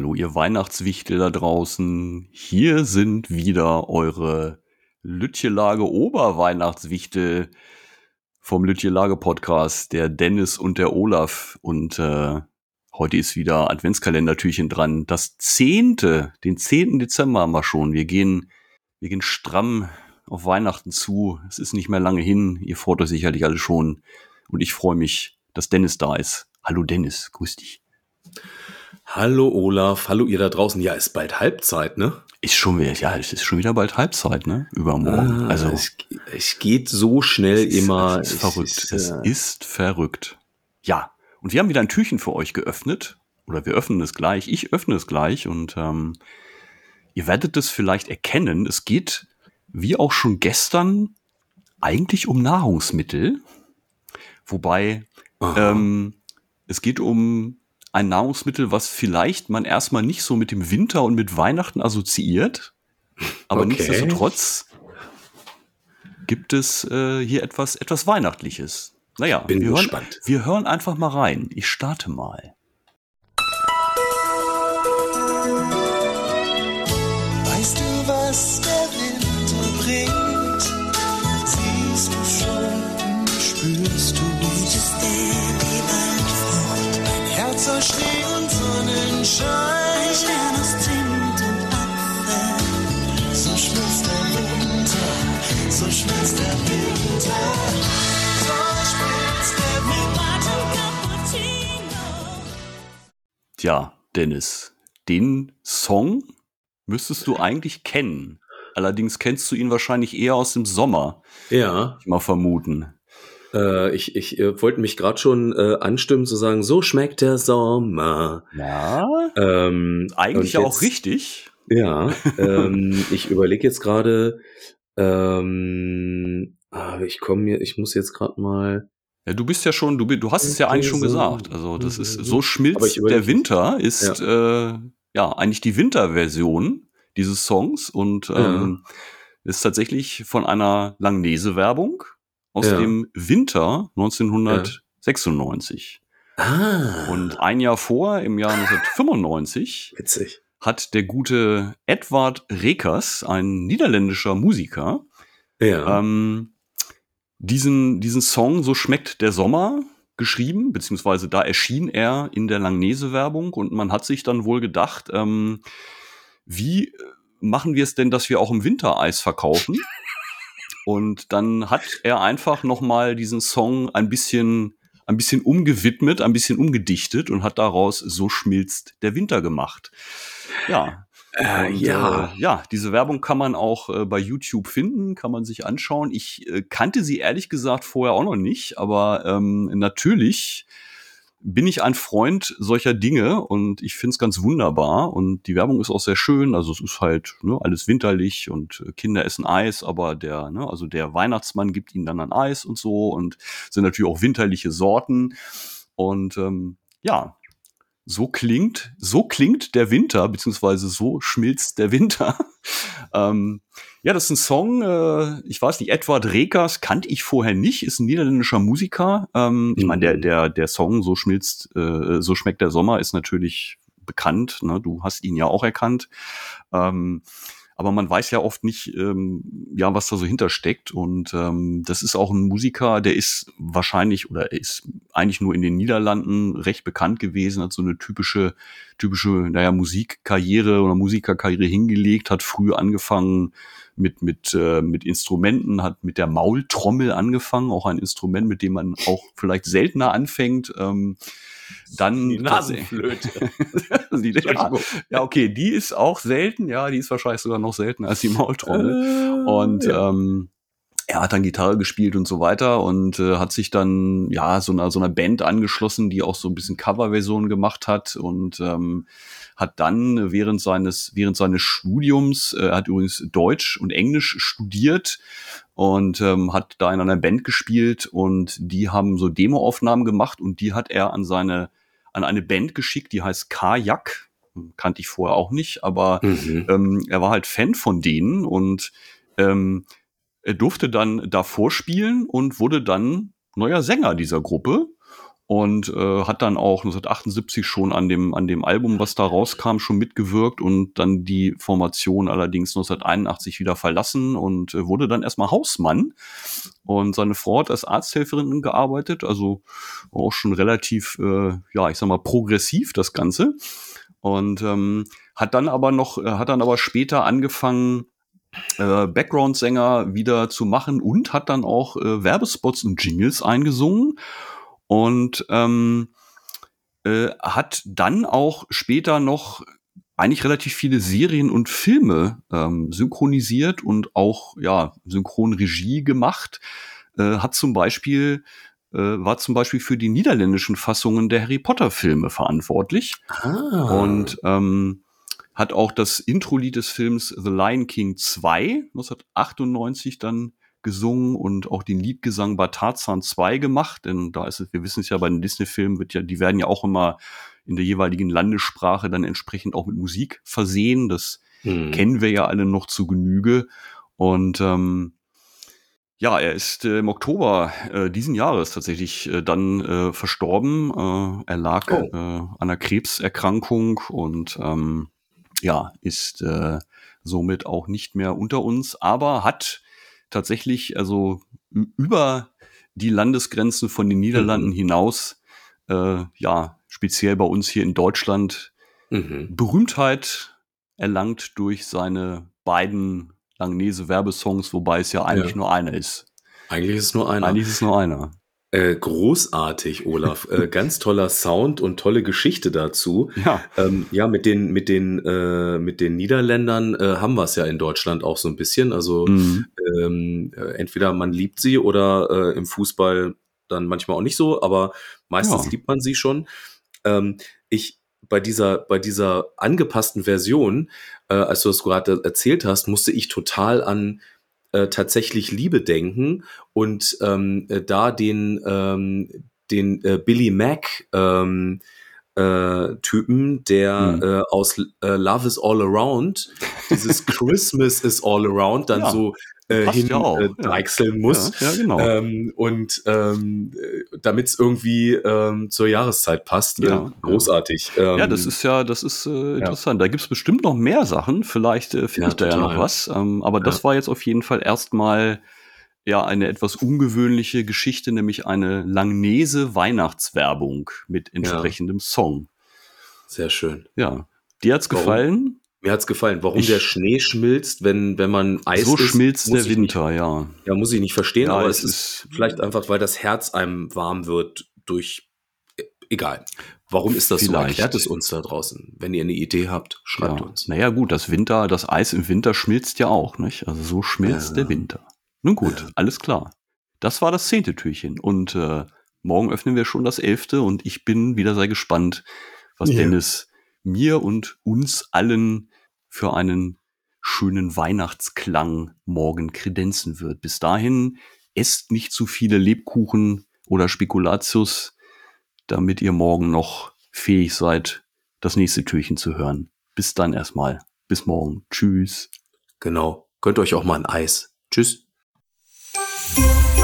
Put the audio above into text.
Hallo, ihr Weihnachtswichtel da draußen. Hier sind wieder eure Lütjelage Oberweihnachtswichtel vom Lütjelage Podcast, der Dennis und der Olaf. Und heute ist wieder Adventskalendertürchen dran. Den 10. Dezember haben wir schon. Wir gehen stramm auf Weihnachten zu. Es ist nicht mehr lange hin. Ihr freut euch sicherlich alle schon. Und ich freue mich, dass Dennis da ist. Hallo Dennis, grüß dich. Hallo Olaf, hallo ihr da draußen. Ja, ist bald Halbzeit, ne? Es ist schon wieder bald Halbzeit, ne? Übermorgen. Also es geht so schnell immer. Es ist verrückt. Es ist verrückt. Ja, und wir haben wieder ein Türchen für euch geöffnet. Oder wir öffnen es gleich. Ich öffne es gleich und ihr werdet es vielleicht erkennen. Es geht, wie auch schon gestern, eigentlich um Nahrungsmittel. Wobei es geht um ein Nahrungsmittel, was vielleicht man erstmal nicht so mit dem Winter und mit Weihnachten assoziiert. Aber nichtsdestotrotz gibt es hier etwas Weihnachtliches. Naja, Bin gespannt. Wir hören einfach mal rein. Ich starte mal. Weißt du, was der Winter bringt? Siehst du schon, spürst du die Waldfrucht, ein Herz aus Schnee und Sonnenschein, ein Stern aus Zimt und Apfel. So schmilzt der Winter, so schmilzt der Winter, so schmilzt der Winter. Tja, Dennis, den Song müsstest du eigentlich kennen. Allerdings kennst du ihn wahrscheinlich eher aus dem Sommer. Ja. Ich mal vermuten. Ich wollte mich gerade schon anstimmen zu sagen, so schmeckt der Sommer. Ja, eigentlich auch richtig. Ja, ich überlege jetzt gerade, ich muss jetzt gerade mal. Ja, du bist ja schon, du hast es ja eigentlich schon gesagt. Also das ist, so schmilzt der Winter ist eigentlich die Winterversion dieses Songs und ist tatsächlich von einer Langnese-Werbung aus dem Winter 1996. Und ein Jahr vor, im Jahr 1995, Witzig, hat der gute Edward Rekers, ein niederländischer Musiker, diesen Song "So schmeckt der Sommer" geschrieben, beziehungsweise da erschien er in der Langnese-Werbung und man hat sich dann wohl gedacht, wie machen wir es denn, dass wir auch im Winter Eis verkaufen? Und dann hat er einfach nochmal diesen Song ein bisschen umgewidmet, ein bisschen umgedichtet und hat daraus "So schmilzt der Winter" gemacht. Ja. Diese Werbung kann man auch bei YouTube finden, kann man sich anschauen. Ich kannte sie ehrlich gesagt vorher auch noch nicht, aber natürlich bin ich ein Freund solcher Dinge und ich find's ganz wunderbar und die Werbung ist auch sehr schön, also es ist halt alles winterlich und Kinder essen Eis, aber der Weihnachtsmann gibt ihnen dann ein Eis und so und sind natürlich auch winterliche Sorten und so klingt der Winter, beziehungsweise so schmilzt der Winter. Das ist ein Song, ich weiß nicht, Edward Rekers kannte ich vorher nicht, ist ein niederländischer Musiker. Ich meine, der Song "So schmilzt, so schmeckt der Sommer" ist natürlich bekannt, ne? Du hast ihn ja auch erkannt. Aber man weiß ja oft nicht, was da so hintersteckt. Und das ist auch ein Musiker, der ist wahrscheinlich oder ist eigentlich nur in den Niederlanden recht bekannt gewesen, hat so eine typische Musikkarriere oder Musikerkarriere hingelegt, hat früh angefangen mit Instrumenten, hat mit der Maultrommel angefangen, auch ein Instrument, mit dem man auch vielleicht seltener anfängt. Dann die Nasenflöte. Ja, okay, die ist auch selten, ja, die ist wahrscheinlich sogar noch seltener als die Maultrommel. Und er hat dann Gitarre gespielt und so weiter und hat sich dann so einer Band angeschlossen, die auch so ein bisschen Coverversionen gemacht hat und hat dann während seines Studiums, er hat übrigens Deutsch und Englisch studiert und hat da in einer Band gespielt und die haben so Demoaufnahmen gemacht und die hat er an eine Band geschickt, die heißt Kajak, kannte ich vorher auch nicht, aber er war halt Fan von denen und er durfte dann da vorspielen und wurde dann neuer Sänger dieser Gruppe. und hat dann auch 1978 schon an dem Album, was da rauskam, schon mitgewirkt und dann die Formation allerdings 1981 wieder verlassen und wurde dann erstmal Hausmann. Und seine Frau hat als Arzthelferin gearbeitet, also auch schon relativ, ich sag mal, progressiv das Ganze. Und hat dann aber später angefangen, Background-Sänger wieder zu machen und hat dann auch Werbespots und Jingles eingesungen und hat dann auch später noch eigentlich relativ viele Serien und Filme synchronisiert und auch Synchronregie gemacht. War zum Beispiel für die niederländischen Fassungen der Harry Potter Filme verantwortlich. Und hat auch das Intro-Lied des Films The Lion King 2 1998 dann gesungen und auch den Liedgesang bei Tarzan 2 gemacht, denn da ist es, wir wissen es ja, bei den Disney-Filmen die werden ja auch immer in der jeweiligen Landessprache dann entsprechend auch mit Musik versehen. Das kennen wir ja alle noch zu Genüge. Und er ist im Oktober diesen Jahres tatsächlich dann verstorben. Er lag an einer Krebserkrankung und ist somit auch nicht mehr unter uns, aber hat tatsächlich also über die Landesgrenzen von den Niederlanden hinaus, speziell bei uns hier in Deutschland, Berühmtheit erlangt durch seine beiden Langnese-Werbesongs, wobei es ja eigentlich nur einer ist. Eigentlich ist es nur einer. Großartig, Olaf. Ganz toller Sound und tolle Geschichte dazu. Ja. Mit den Niederländern haben wir es ja in Deutschland auch so ein bisschen. Also entweder man liebt sie oder im Fußball dann manchmal auch nicht so, aber meistens liebt man sie schon. Bei dieser angepassten Version, als du das gerade erzählt hast, musste ich total an tatsächlich Liebe denken und da den Billy Mack Typen, der aus Love is All Around dieses Christmas is All Around dann so deichseln muss. Ja, genau. Damit es irgendwie zur Jahreszeit passt. Großartig. Das ist interessant. Da gibt es bestimmt noch mehr Sachen. Vielleicht finde ich da ja noch was. Aber das war jetzt auf jeden Fall erstmal eine etwas ungewöhnliche Geschichte, nämlich eine Langnese Weihnachtswerbung mit entsprechendem Song. Sehr schön. Ja. Dir hat's gefallen? Mir hat's gefallen. Warum der Schnee schmilzt, wenn man Eis isst. So schmilzt der Winter, Ja, muss ich nicht verstehen, aber es ist vielleicht einfach, weil das Herz einem warm wird durch, egal. Warum ist das so? Erklärt es uns da draußen. Wenn ihr eine Idee habt, schreibt uns. Naja gut, das Eis im Winter schmilzt ja auch, nicht? Also so schmilzt der Winter. Nun gut, alles klar. Das war das 10. Türchen und morgen öffnen wir schon das 11. und ich bin wieder sehr gespannt, was Dennis mir und uns allen für einen schönen Weihnachtsklang morgen kredenzen wird. Bis dahin, esst nicht zu viele Lebkuchen oder Spekulatius, damit ihr morgen noch fähig seid, das nächste Türchen zu hören. Bis dann erstmal. Bis morgen. Tschüss. Genau. Gönnt euch auch mal ein Eis. Tschüss.